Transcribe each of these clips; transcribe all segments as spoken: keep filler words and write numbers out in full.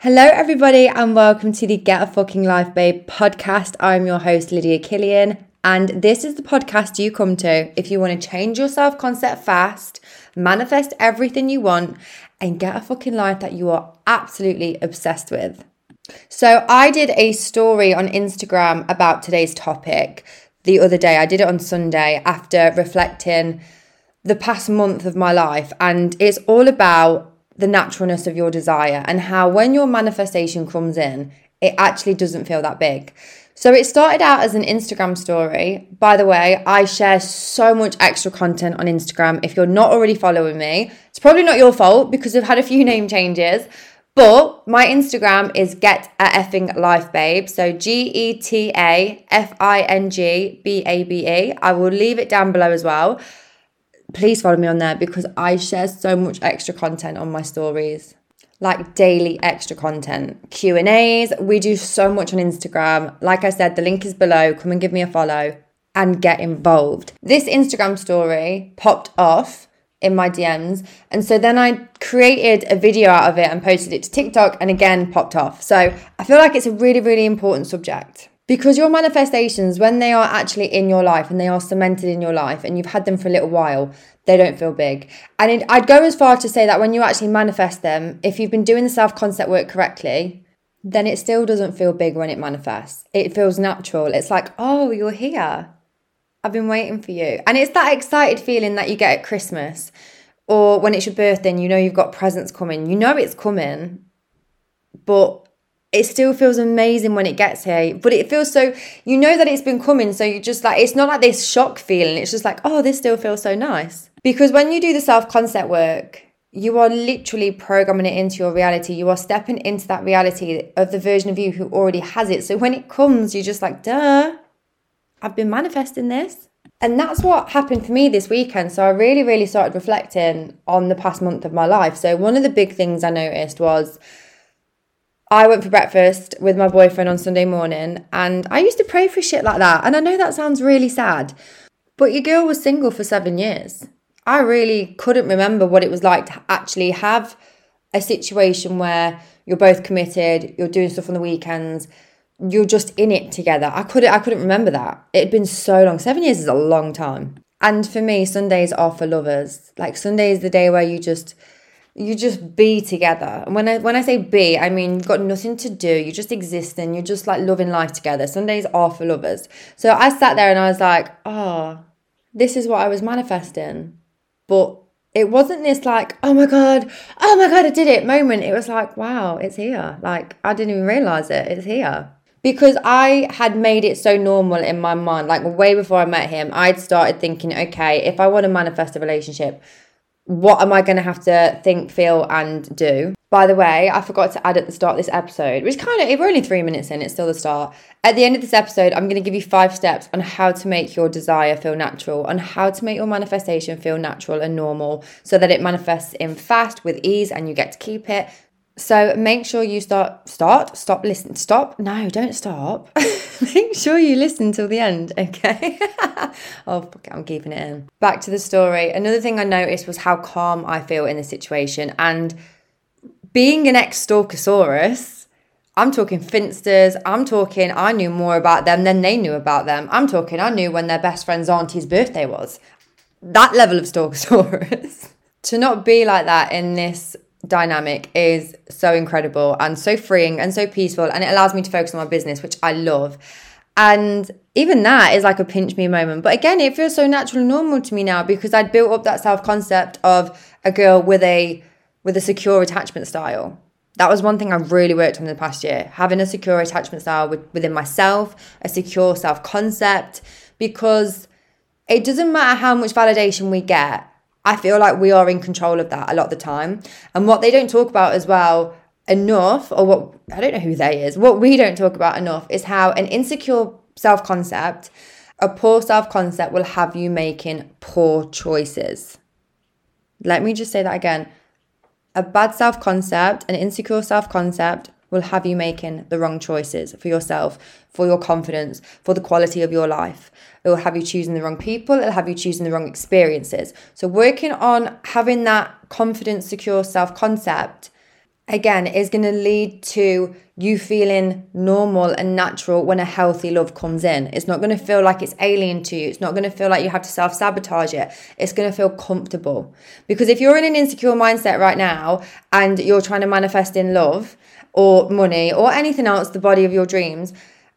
Hello everybody and welcome to the Get a Fucking Life Babe podcast. I'm your host Lydia Killian and this is the podcast you come to if you want to change your self-concept fast, manifest everything you want and get a fucking life that you are absolutely obsessed with. So I did a story on Instagram about today's topic the other day. I did it on Sunday after reflecting the past month of my life, and it's all about the naturalness of your desire and how when your manifestation comes in, it actually doesn't feel that big. So it started out as an Instagram story. By the way, I share so much extra content on Instagram. If you're not already following me, it's probably not your fault because I've had a few name changes. But my Instagram is Get a Effing Life Babe. So G E T A F I N G B A B E. I will leave it down below as well. Please follow me on there because I share so much extra content on my stories, like daily extra content, Q and A's. We do so much on Instagram. Like I said, the link is below. Come and give me a follow and get involved. This Instagram story popped off in my D Ms. And so then I created a video out of it and posted it to TikTok and again popped off. So I feel like it's a really, really important subject. Because your manifestations, when they are actually in your life and they are cemented in your life and you've had them for a little while, they don't feel big. And it, I'd go as far to say that when you actually manifest them, if you've been doing the self-concept work correctly, then it still doesn't feel big when it manifests. It feels natural. It's like, oh, you're here. I've been waiting for you. And it's that excited feeling that you get at Christmas or when it's your birthday and you know you've got presents coming. You know it's coming, but it still feels amazing when it gets here, but it feels so, you know that it's been coming. So you just like, it's not like this shock feeling. It's just like, oh, this still feels so nice. Because when you do the self-concept work, you are literally programming it into your reality. You are stepping into that reality of the version of you who already has it. So when it comes, you're just like, duh, I've been manifesting this. And that's what happened for me this weekend. So I really, really started reflecting on the past month of my life. So one of the big things I noticed was I went for breakfast with my boyfriend on Sunday morning and I used to pray for shit like that. And I know that sounds really sad, but your girl was single for seven years. I really couldn't remember what it was like to actually have a situation where you're both committed, you're doing stuff on the weekends, you're just in it together. I couldn't, I couldn't remember that. It had been so long. Seven years is a long time. And for me, Sundays are for lovers. Like Sunday is the day where you just... you just be together. And when I when I say be, I mean you've got nothing to do. You're just existing. You're just like loving life together. Sundays are for lovers. So I sat there and I was like, oh, this is what I was manifesting. But it wasn't this like, oh my God, oh my God, I did it moment. It was like, wow, it's here. Like I didn't even realize it. It's here. Because I had made it so normal in my mind, like way before I met him, I'd started thinking, okay, if I want to manifest a relationship, what am I going to have to think, feel and do? By the way, I forgot to add at the start of this episode, which kind of, we're only three minutes in, it's still the start. At the end of this episode, I'm going to give you five steps on how to make your desire feel natural, on how to make your manifestation feel natural and normal so that it manifests in fast with ease and you get to keep it. So make sure you start, start, stop, listen, stop. No, don't stop. Make sure you listen till the end, okay? Oh, fuck it, I'm keeping it in. Back to the story. Another thing I noticed was how calm I feel in this situation. And being an ex-Stalkersaurus, I'm talking Finsters, I'm talking I knew more about them than they knew about them. I'm talking I knew when their best friend's auntie's birthday was. That level of Stalkersaurus. To not be like that in this dynamic is so incredible and so freeing and so peaceful, and it allows me to focus on my business, which I love. And even that is like a pinch me moment, but again it feels so natural and normal to me now because I'd built up that self-concept of a girl with a with a secure attachment style. That was one thing I really worked on in the past year, having a secure attachment style with, within myself, a secure self-concept, because it doesn't matter how much validation we get, I feel like we are in control of that a lot of the time. And what they don't talk about as well enough, or what, I don't know who they is, what we don't talk about enough is how an insecure self-concept, a poor self-concept will have you making poor choices. Let me just say that again. A bad self-concept, an insecure self-concept will have you making the wrong choices for yourself, for your confidence, for the quality of your life. It will have you choosing the wrong people. It'll have you choosing the wrong experiences. So working on having that confident, secure self-concept again, is going to lead to you feeling normal and natural when a healthy love comes in. It's not going to feel like it's alien to you. It's not going to feel like you have to self-sabotage it. It's going to feel comfortable. Because if you're in an insecure mindset right now and you're trying to manifest in love or money or anything else, the body of your dreams,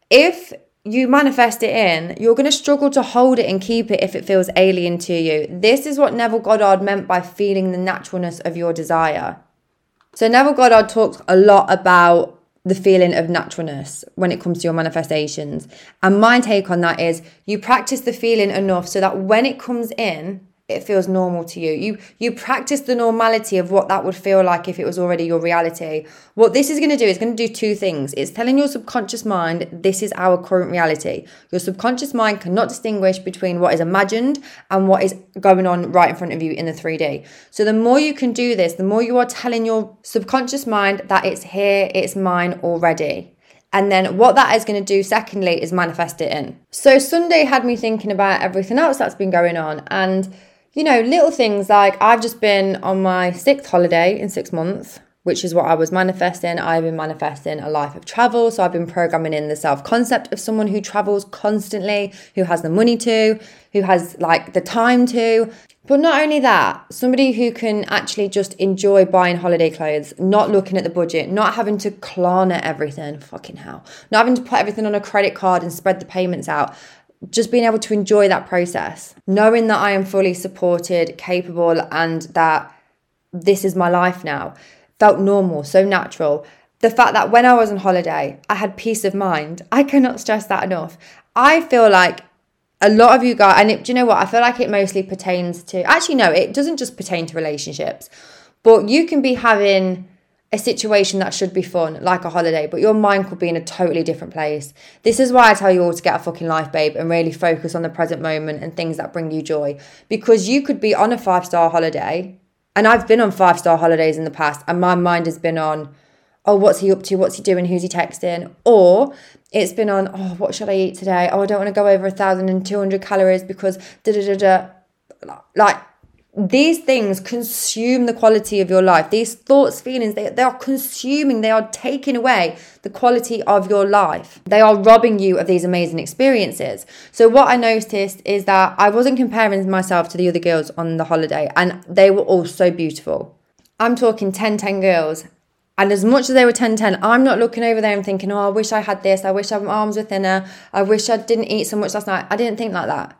if you manifest it in, you're going to struggle to hold it and keep it if it feels alien to you. This is what Neville Goddard meant by feeling the naturalness of your desire. So Neville Goddard talks a lot about the feeling of naturalness when it comes to your manifestations. And my take on that is you practice the feeling enough so that when it comes in, it feels normal to you. You you practice the normality of what that would feel like if it was already your reality. What this is going to do is going to do two things. It's telling your subconscious mind, this is our current reality. Your subconscious mind cannot distinguish between what is imagined and what is going on right in front of you in the three D. So the more you can do this, the more you are telling your subconscious mind that it's here, it's mine already. And then what that is going to do, secondly, is manifest it in. So Sunday had me thinking about everything else that's been going on. And you know, little things like I've just been on my sixth holiday in six months, which is what I was manifesting. I've been manifesting a life of travel. So I've been programming in the self-concept of someone who travels constantly, who has the money to, who has like the time to. But not only that, somebody who can actually just enjoy buying holiday clothes, not looking at the budget, not having to Klarna everything, fucking hell, not having to put everything on a credit card and spread the payments out. Just being able to enjoy that process, knowing that I am fully supported, capable, and that this is my life now, felt normal, so natural. The fact that when I was on holiday, I had peace of mind. I cannot stress that enough. I feel like a lot of you guys, and it, do you know what? I feel like it mostly pertains to, actually, no, it doesn't just pertain to relationships, but you can be having a situation that should be fun, like a holiday, but your mind could be in a totally different place. This is why I tell you all to get a fucking life, babe, and really focus on the present moment and things that bring you joy. Because you could be on a five-star holiday, and I've been on five-star holidays in the past, and my mind has been on, oh, what's he up to? What's he doing? Who's he texting? Or it's been on, oh, what should I eat today? Oh, I don't want to go over one thousand two hundred calories because da-da-da-da. Like, these things consume the quality of your life. These thoughts, feelings, they, they are consuming, they are taking away the quality of your life. They are robbing you of these amazing experiences. So what I noticed is that I wasn't comparing myself to the other girls on the holiday, and they were all so beautiful. I'm talking ten ten girls. And as much as they were ten ten, I'm not looking over there and thinking, oh, I wish I had this. I wish my arms were thinner. I wish I didn't eat so much last night. I didn't think like that.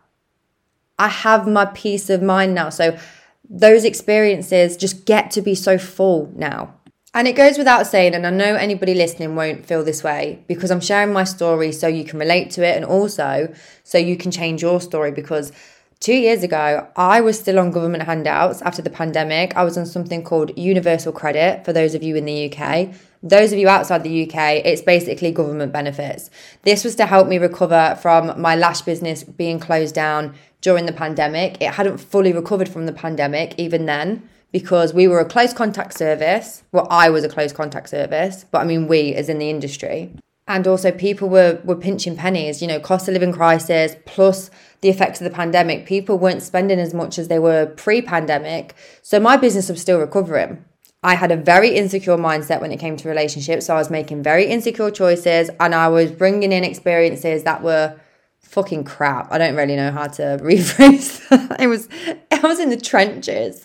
I have my peace of mind now. So those experiences just get to be so full now. And it goes without saying, and I know anybody listening won't feel this way because I'm sharing my story so you can relate to it, and also so you can change your story. Because two years ago, I was still on government handouts after the pandemic. I was on something called Universal Credit for those of you in the U K. Those of you outside the U K, it's basically government benefits. This was to help me recover from my lash business being closed down during the pandemic. It hadn't fully recovered from the pandemic even then because we were a close contact service. Well, I was a close contact service, but I mean we as in the industry. And also people were, were pinching pennies, you know, cost of living crisis plus the effects of the pandemic. People weren't spending as much as they were pre-pandemic. So my business was still recovering. I had a very insecure mindset when it came to relationships. So I was making very insecure choices and I was bringing in experiences that were fucking crap. I don't really know how to rephrase that. It was, I was in the trenches.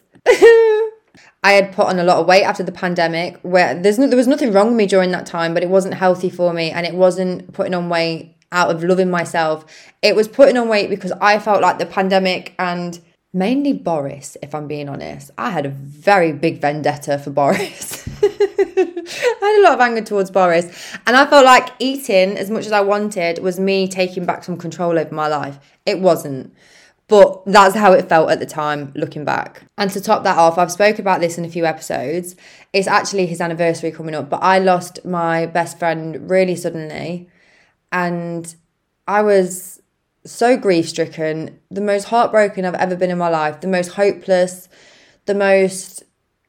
I had put on a lot of weight after the pandemic where there's no, there was nothing wrong with me during that time, but it wasn't healthy for me. And it wasn't putting on weight out of loving myself. It was putting on weight because I felt like the pandemic and mainly Boris, if I'm being honest. I had a very big vendetta for Boris. I had a lot of anger towards Boris. And I felt like eating as much as I wanted was me taking back some control over my life. It wasn't. But that's how it felt at the time, looking back. And to top that off, I've spoke about this in a few episodes. It's actually his anniversary coming up, but I lost my best friend really suddenly. And I was so grief-stricken, the most heartbroken I've ever been in my life, the most hopeless, the most...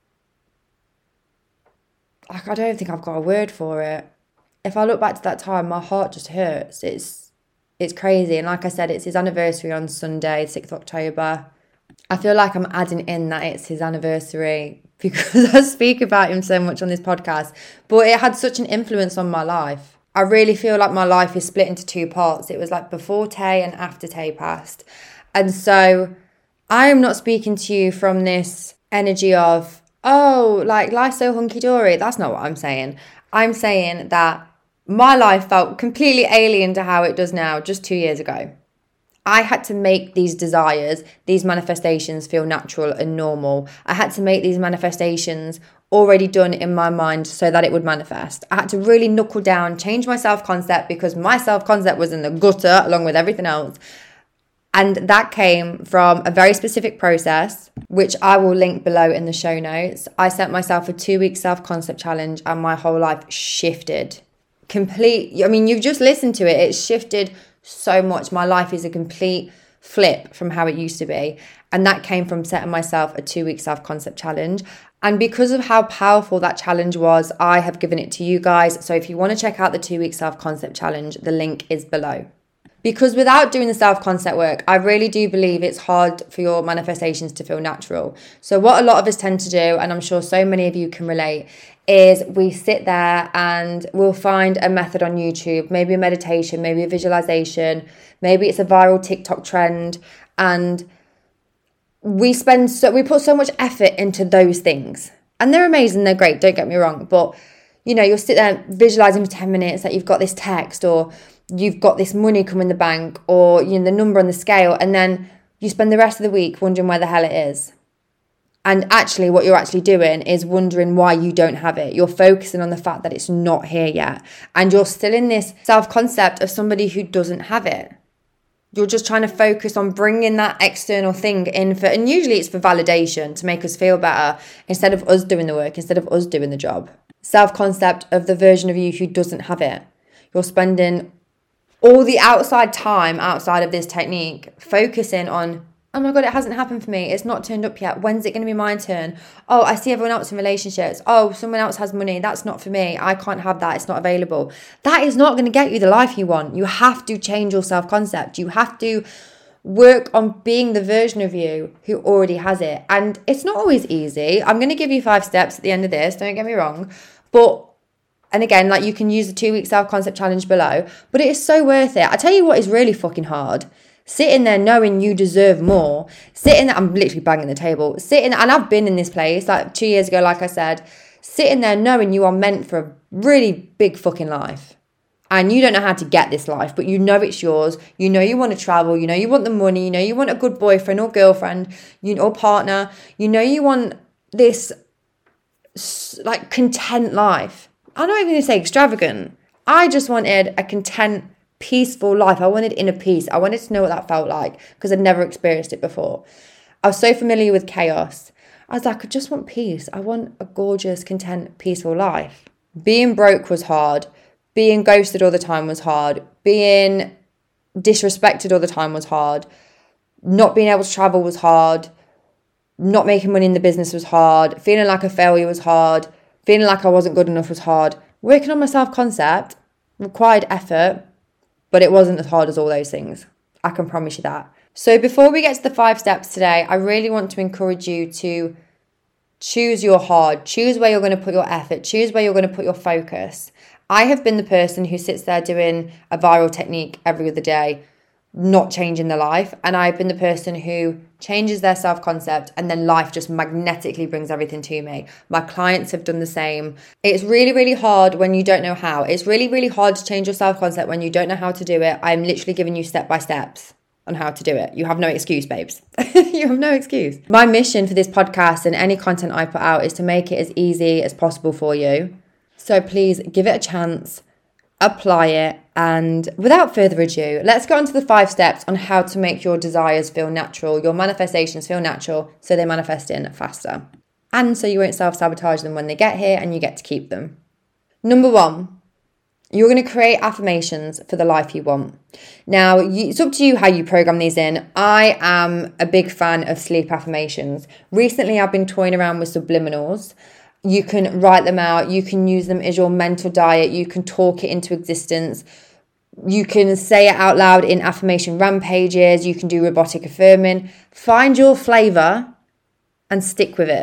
Like, I don't think I've got a word for it. If I look back to that time, my heart just hurts. It's it's crazy. And like I said, it's his anniversary on Sunday, sixth of October. I feel like I'm adding in that it's his anniversary because I speak about him so much on this podcast, but it had such an influence on my life. I really feel like my life is split into two parts. It was like before Tay and after Tay passed. And so I am not speaking to you from this energy of, oh, like life's so hunky-dory. That's not what I'm saying. I'm saying that my life felt completely alien to how it does now just two years ago. I had to make these desires, these manifestations feel natural and normal. I had to make these manifestations already done in my mind so that it would manifest. I had to really knuckle down, change my self-concept because my self-concept was in the gutter along with everything else. And that came from a very specific process, which I will link below in the show notes. I set myself a two-week self-concept challenge and my whole life shifted. Complete, I mean, you've just listened to it. It's shifted so much. My life is a complete flip from how it used to be. And that came from setting myself a two-week self-concept challenge. And because of how powerful that challenge was, I have given it to you guys. So if you want to check out the two-week self-concept challenge, the link is below. Because without doing the self-concept work, I really do believe it's hard for your manifestations to feel natural. So what a lot of us tend to do, and I'm sure so many of you can relate, is we sit there and we'll find a method on YouTube, maybe a meditation, maybe a visualization, maybe it's a viral TikTok trend, and we spend so we put so much effort into those things. And they're amazing, they're great, don't get me wrong, but you know, you'll sit there visualizing for ten minutes that you've got this text, or you've got this money come in the bank, or you know the number on the scale, and then you spend the rest of the week wondering where the hell it is. And actually what you're actually doing is wondering why you don't have it. You're focusing on the fact that it's not here yet, and you're still in this self-concept of somebody who doesn't have it. You're just trying to focus on bringing that external thing in for, and usually it's for validation, to make us feel better, instead of us doing the work, instead of us doing the job. Self-concept of the version of you who doesn't have it. You're spending all the outside time outside of this technique focusing on, oh my God, it hasn't happened for me. It's not turned up yet. When's it going to be my turn? Oh, I see everyone else in relationships. Oh, someone else has money. That's not for me. I can't have that. It's not available. That is not going to get you the life you want. You have to change your self-concept. You have to work on being the version of you who already has it. And it's not always easy. I'm going to give you five steps at the end of this. Don't get me wrong. But And again, like you can use the two-week self-concept challenge below, but it is so worth it. I tell you what is really fucking hard. Sitting there knowing you deserve more. Sitting there, I'm literally banging the table. Sitting, and I've been in this place like two years ago, like I said, sitting there knowing you are meant for a really big fucking life. And you don't know how to get this life, but you know it's yours. You know you want to travel. You know you want the money. You know you want a good boyfriend or girlfriend, you know, or partner. You know you want this like content life. I'm not even going to say extravagant. I just wanted a content, peaceful life. I wanted inner peace. I wanted to know what that felt like because I'd never experienced it before. I was so familiar with chaos. I was like, I just want peace. I want a gorgeous, content, peaceful life. Being broke was hard. Being ghosted all the time was hard. Being disrespected all the time was hard. Not being able to travel was hard. Not making money in the business was hard. Feeling like a failure was hard. Feeling like I wasn't good enough was hard. Working on my self-concept required effort, but it wasn't as hard as all those things. I can promise you that. So before we get to the five steps today, I really want to encourage you to choose your hard. Choose where you're going to put your effort. Choose where you're going to put your focus. I have been the person who sits there doing a viral technique every other day, not changing their life. And I've been the person who changes their self-concept and then life just magnetically brings everything to me. My clients have done the same. It's really, really hard when you don't know how. It's really, really hard to change your self-concept when you don't know how to do it. I'm literally giving you step-by-steps on how to do it. You have no excuse, babes. You have no excuse. My mission for this podcast and any content I put out is to make it as easy as possible for you. So please give it a chance, apply it, and without further ado, let's go on to the five steps on how to make your desires feel natural, your manifestations feel natural, so they manifest in faster. And so you won't self-sabotage them when they get here and you get to keep them. Number one, you're going to create affirmations for the life you want. Now, you, it's up to you how you program these in. I am a big fan of sleep affirmations. Recently, I've been toying around with subliminals. You can write them out. You can use them as your mental diet. You can talk it into existence. You can say it out loud in affirmation rampages. You can do robotic affirming. Find your flavor and stick with it.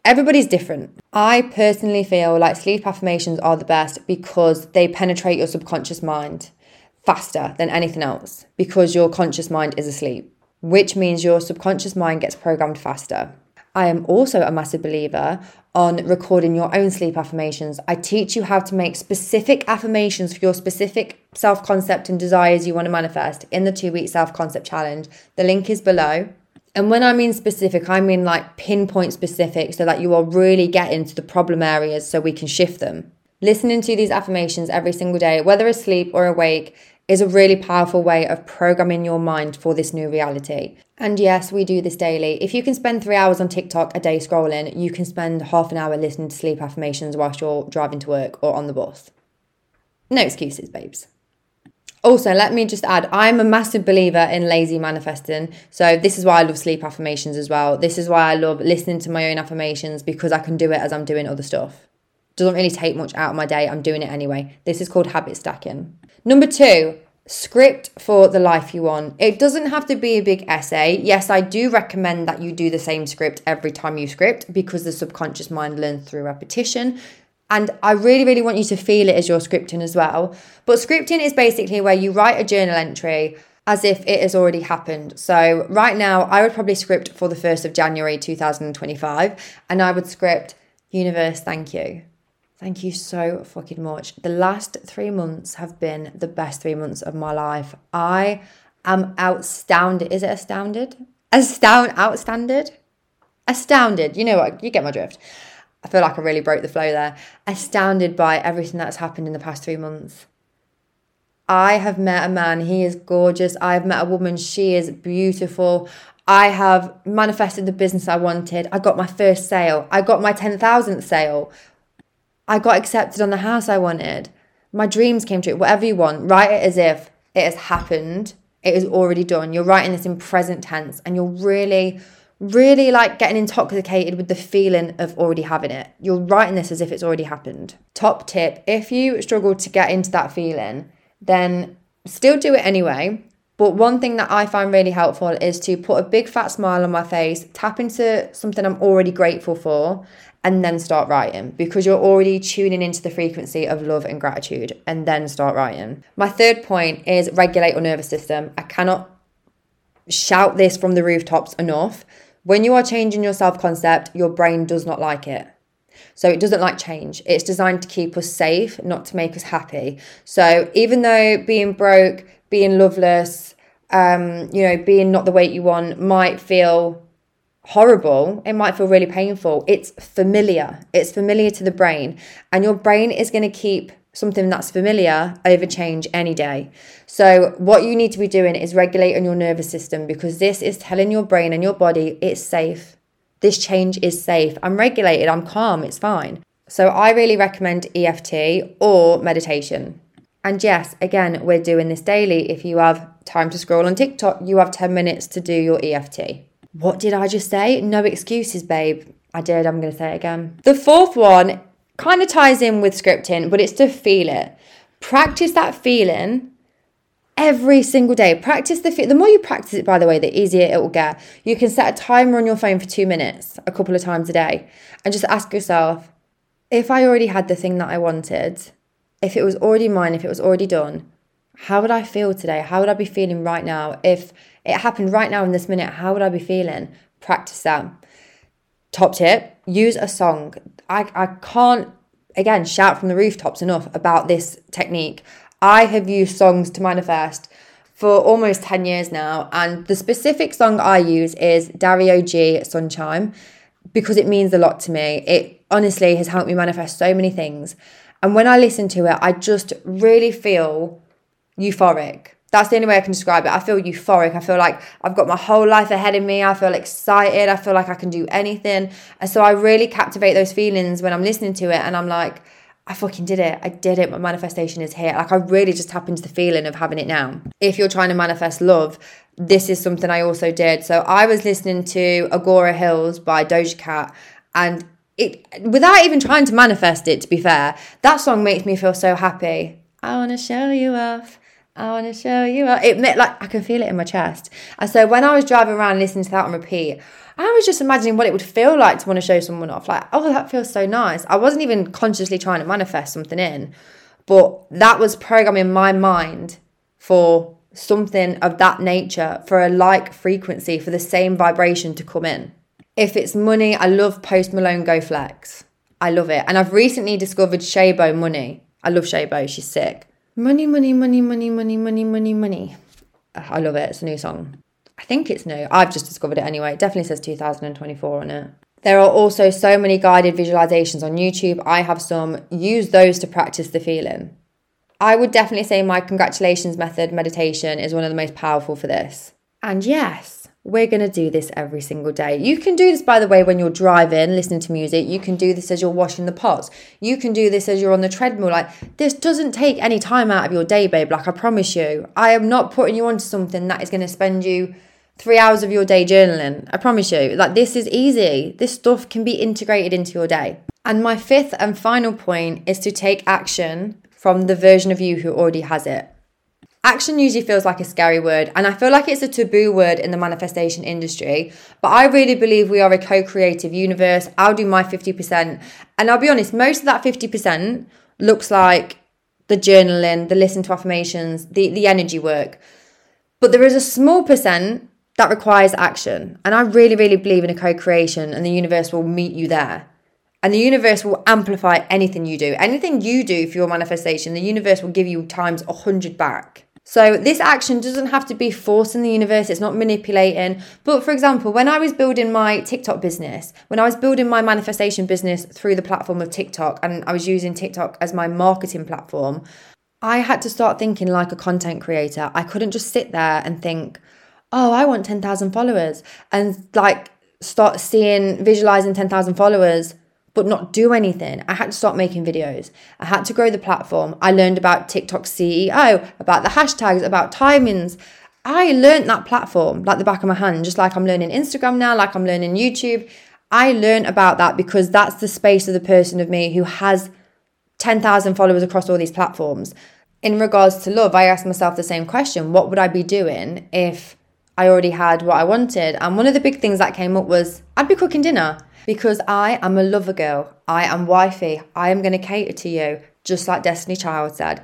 Everybody's different. I personally feel like sleep affirmations are the best because they penetrate your subconscious mind faster than anything else, because your conscious mind is asleep, which means your subconscious mind gets programmed faster. I am also a massive believer on recording your own sleep affirmations. I teach you how to make specific affirmations for your specific self-concept and desires you want to manifest in the two-week self-concept challenge. The link is below. And when I mean specific, I mean like pinpoint specific, so that you are really getting to the problem areas so we can shift them. Listening to these affirmations every single day, whether asleep or awake, is a really powerful way of programming your mind for this new reality. And yes, we do this daily. If you can spend three hours on TikTok a day scrolling, you can spend half an hour listening to sleep affirmations whilst you're driving to work or on the bus. No excuses, babes. Also, let me just add, I'm a massive believer in lazy manifesting. So this is why I love sleep affirmations as well. This is why I love listening to my own affirmations, because I can do it as I'm doing other stuff. Doesn't really take much out of my day. I'm doing it anyway. This is called habit stacking. Number two, script for the life you want. It doesn't have to be a big essay. Yes, I do recommend that you do the same script every time you script, because the subconscious mind learns through repetition. And I really, really want you to feel it as you're scripting as well. But scripting is basically where you write a journal entry as if it has already happened. So right now, I would probably script for the first of January two thousand twenty-five. And I would script, universe, thank you. Thank you so fucking much. The last three months have been the best three months of my life. I am astounded. Is it astounded? Astound, outstanded? Astounded. You know what? You get my drift. I feel like I really broke the flow there. Astounded by everything that's happened in the past three months. I have met a man. He is gorgeous. I have met a woman. She is beautiful. I have manifested the business I wanted. I got my first sale. I got my ten thousandth sale. I got accepted on the house I wanted. My dreams came true. Whatever you want, write it as if it has happened. It is already done. You're writing this in present tense, and you're really, really like getting intoxicated with the feeling of already having it. You're writing this as if it's already happened. Top tip, if you struggle to get into that feeling, then still do it anyway. But one thing that I find really helpful is to put a big fat smile on my face, tap into something I'm already grateful for, and then start writing, because you're already tuning into the frequency of love and gratitude, and then start writing. My third point is regulate your nervous system. I cannot shout this from the rooftops enough. When you are changing your self-concept, your brain does not like it. So it doesn't like change. It's designed to keep us safe, not to make us happy. So even though being broke, being loveless, um, you know, being not the weight you want might feel horrible, it might feel really painful, it's familiar. It's familiar to the brain. And your brain is going to keep something that's familiar over change any day. So what you need to be doing is regulating your nervous system, because this is telling your brain and your body it's safe. This change is safe. I'm regulated. I'm calm. It's fine. So I really recommend E F T or meditation. And yes, again, we're doing this daily. If you have time to scroll on TikTok, you have ten minutes to do your E F T. What did I just say? No excuses, babe. I did. I'm going to say it again. The fourth one kind of ties in with scripting, but it's to feel it. Practice that feeling every single day. Practice the fe- The more you practice it, by the way, the easier it will get. You can set a timer on your phone for two minutes, a couple of times a day, and just ask yourself, if I already had the thing that I wanted, if it was already mine, if it was already done, how would I feel today? How would I be feeling right now? If it happened right now in this minute, how would I be feeling? Practice that. Top tip, use a song. I, I can't, again, shout from the rooftops enough about this technique. I have used songs to manifest for almost ten years now. And the specific song I use is Dario G, Sunshine, because it means a lot to me. It honestly has helped me manifest so many things. And when I listen to it, I just really feel euphoric. That's the only way I can describe it. I feel euphoric. I feel like I've got my whole life ahead of me. I feel excited. I feel like I can do anything. And so I really captivate those feelings when I'm listening to it. And I'm like, I fucking did it. I did it. My manifestation is here. Like I really just tap into the feeling of having it now. If you're trying to manifest love, this is something I also did. So I was listening to Agora Hills by Doja Cat, and it, without even trying to manifest it, to be fair, that song makes me feel so happy. I want to show you off. I want to show you off. It meant like I can feel it in my chest. And so when I was driving around listening to that on repeat, I was just imagining what it would feel like to want to show someone off. Like, oh, that feels so nice. I wasn't even consciously trying to manifest something in, but that was programming my mind for something of that nature, for a like frequency, for the same vibration to come in. If it's money, I love Post Malone Go Flex. I love it. And I've recently discovered Shaybo Money. I love Shaybo. She's sick. Money, money, money, money, money, money, money, money. I love it. It's a new song. I think it's new. I've just discovered it anyway. It definitely says two thousand twenty-four on it. There are also so many guided visualizations on YouTube. I have some. Use those to practice the feeling. I would definitely say my congratulations method meditation is one of the most powerful for this. And yes, we're going to do this every single day. You can do this, by the way, when you're driving, listening to music. You can do this as you're washing the pots. You can do this as you're on the treadmill. Like, this doesn't take any time out of your day, babe. Like, I promise you. I am not putting you onto something that is going to spend you three hours of your day journaling. I promise you. Like, this is easy. This stuff can be integrated into your day. And my fifth and final point is to take action from the version of you who already has it. Action usually feels like a scary word, and I feel like it's a taboo word in the manifestation industry, but I really believe we are a co-creative universe. I'll do my fifty percent, and I'll be honest, most of that fifty percent looks like the journaling, the listen to affirmations, the, the energy work. But there is a small percent that requires action, and I really, really believe in a co-creation, and the universe will meet you there. And the universe will amplify anything you do. Anything you do for your manifestation, the universe will give you times a hundred back. So this action doesn't have to be forcing the universe. It's not manipulating. But for example, when I was building my TikTok business, when I was building my manifestation business through the platform of TikTok, and I was using TikTok as my marketing platform, I had to start thinking like a content creator. I couldn't just sit there and think, oh, I want ten thousand followers, and like start seeing, visualizing ten thousand followers, but not do anything. I had to start making videos. I had to grow the platform. I learned about TikTok C E O, about the hashtags, about timings. I learned that platform like the back of my hand, just like I'm learning Instagram now, like I'm learning YouTube. I learned about that because that's the space of the person of me who has ten thousand followers across all these platforms. In regards to love, I asked myself the same question. What would I be doing if I already had what I wanted? And one of the big things that came up was I'd be cooking dinner. Because I am a lover girl. I am wifey. I am going to cater to you, just like Destiny Child said.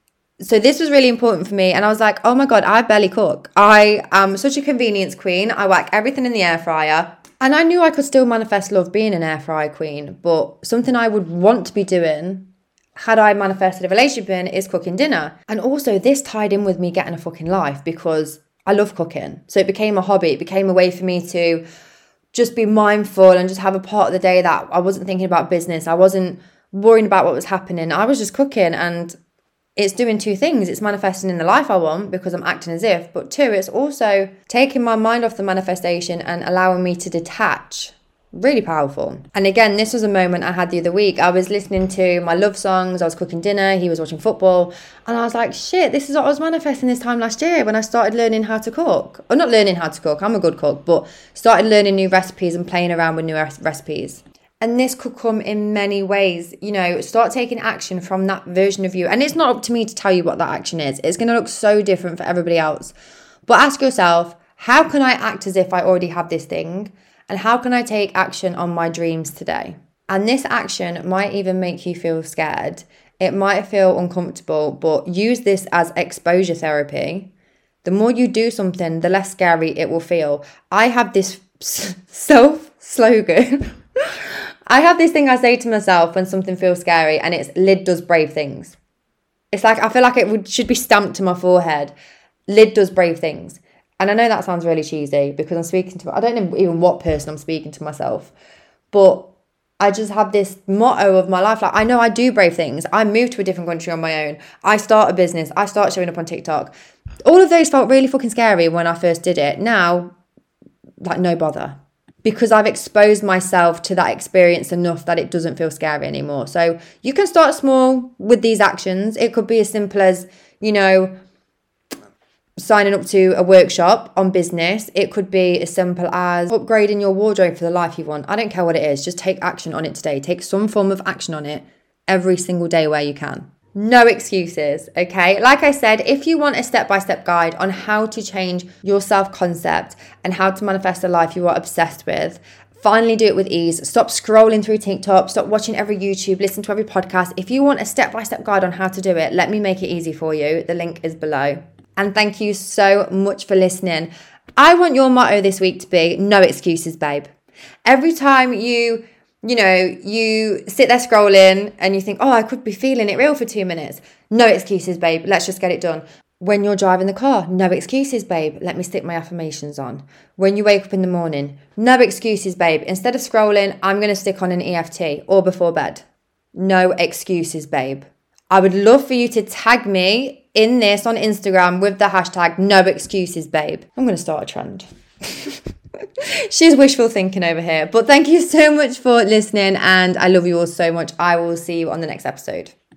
So this was really important for me. And I was like, oh my God, I barely cook. I am such a convenience queen. I whack everything in the air fryer. And I knew I could still manifest love being an air fryer queen. But something I would want to be doing, had I manifested a relationship in, is cooking dinner. And also this tied in with me getting a fucking life because I love cooking. So it became a hobby. It became a way for me to just be mindful and just have a part of the day that I wasn't thinking about business. I wasn't worrying about what was happening. I was just cooking, and it's doing two things. It's manifesting in the life I want because I'm acting as if, but two, it's also taking my mind off the manifestation and allowing me to detach. Really powerful. And again, this was a moment I had the other week. I was listening to my love songs. I was cooking dinner. He was watching football. And I was like, shit, this is what I was manifesting this time last year when I started learning how to cook. Or not learning how to cook. I'm a good cook. But started learning new recipes and playing around with new recipes. And this could come in many ways. You know, start taking action from that version of you. And it's not up to me to tell you what that action is. It's going to look so different for everybody else. But ask yourself, how can I act as if I already have this thing? And how can I take action on my dreams today? And this action might even make you feel scared. It might feel uncomfortable, but use this as exposure therapy. The more you do something, the less scary it will feel. I have this self-slogan. I have this thing I say to myself when something feels scary, and it's Lid does brave things. It's like, I feel like it would should be stamped to my forehead. Lid does brave things. And I know that sounds really cheesy because I'm speaking to, I don't know even what person I'm speaking to myself, but I just have this motto of my life. Like, I know I do brave things. I moved to a different country on my own. I start a business. I start showing up on TikTok. All of those felt really fucking scary when I first did it. Now, like, no bother. Because I've exposed myself to that experience enough that it doesn't feel scary anymore. So you can start small with these actions. It could be as simple as, you know, signing up to a workshop on business. It could be as simple as upgrading your wardrobe for the life you want. I don't care what it is. Just take action on it today. Take some form of action on it every single day where you can. No excuses, okay? Like I said, if you want a step-by-step guide on how to change your self-concept and how to manifest a life you are obsessed with, finally do it with ease. Stop scrolling through TikTok, stop watching every YouTube, listen to every podcast. If you want a step-by-step guide on how to do it, let me make it easy for you. The link is below. And thank you so much for listening. I want your motto this week to be, no excuses, babe. Every time you... You know, you sit there scrolling and you think, oh, I could be feeling it real for two minutes. No excuses, babe. Let's just get it done. When you're driving the car, no excuses, babe. Let me stick my affirmations on. When you wake up in the morning, no excuses, babe. Instead of scrolling, I'm going to stick on an E F T or before bed. No excuses, babe. I would love for you to tag me in this on Instagram with the hashtag no excuses, babe. I'm going to start a trend. She's wishful thinking over here. But thank you so much for listening, and I love you all so much. I will see you on the next episode.